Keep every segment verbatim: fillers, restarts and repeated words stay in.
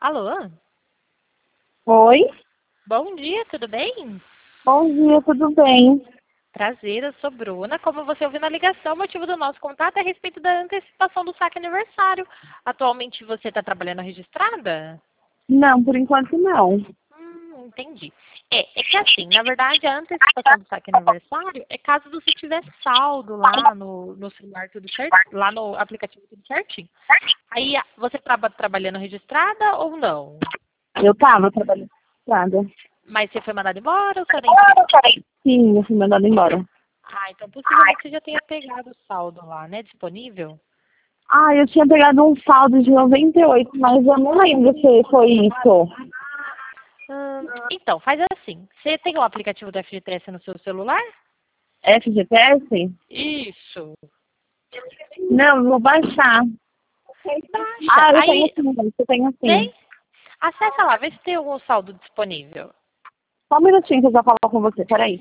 Alô? Oi, Bom dia, tudo bem? bom dia, tudo bem? Prazer, eu sou Bruna. Como você ouviu na ligação, o motivo do nosso contato é a respeito da antecipação do saque aniversário. Atualmente você está trabalhando registrada? Não, por enquanto não. Hum, entendi. É, é que assim, na verdade, a antecipação do saque aniversário é caso você tiver saldo lá no, no celular tudo certo, lá no aplicativo tudo certinho. Aí, a- você estava trabalhando registrada ou não? Eu tava trabalhando nada. Mas você foi mandada embora ou saiu da empresa? Sim, eu fui mandada embora. Ah, então possivelmente você já tenha pegado o saldo lá, né? Disponível? Ah, eu tinha pegado um saldo de noventa e oito, mas eu não lembro se foi isso. Hum, então, faz assim. Você tem o aplicativo do F G T S no seu celular? F G T S? Isso. Não, eu vou baixar. Baixa. Ah, eu tenho Aí, sim, eu tenho sim. tem? Acessa lá, vê se tem algum saldo disponível. Só um minutinho que eu já falo com você, peraí.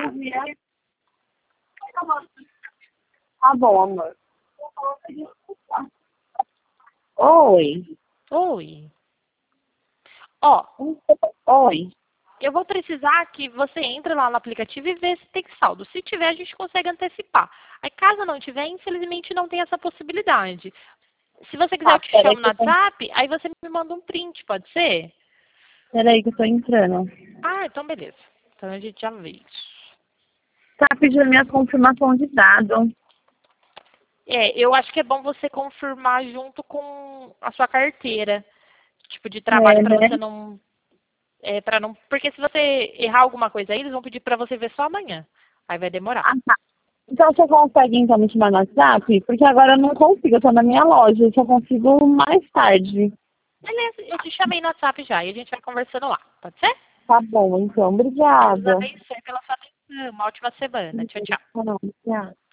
Tá bom, amor. Oi. Oi. Ó, Oi. eu vou precisar que você entre lá no aplicativo e vê se tem saldo. Se tiver, a gente consegue antecipar. Aí, caso não tiver, infelizmente não tem essa possibilidade. Se você quiser, Tá, eu te peraí chamo no que eu tô, WhatsApp, aí você me manda um print, pode ser? peraí que eu tô entrando. Ah, então beleza. Então a gente já vê isso. Tá pedindo minha confirmação de dados. É, eu acho que é bom você confirmar junto com a sua carteira, tipo de trabalho É, para né? você não, é, para não, porque se você errar alguma coisa aí, eles vão pedir para você ver só amanhã. Aí vai demorar. Ah, tá. Então você consegue então me chamar no WhatsApp? Porque agora eu não consigo, eu tô na minha loja, eu só consigo mais tarde. Beleza, eu te chamei no WhatsApp já e a gente vai conversando lá. Pode ser? Tá bom, então, Deus obrigada. abençoe pela sua atenção. Uma ótima semana. Tchau, tchau. Obrigada.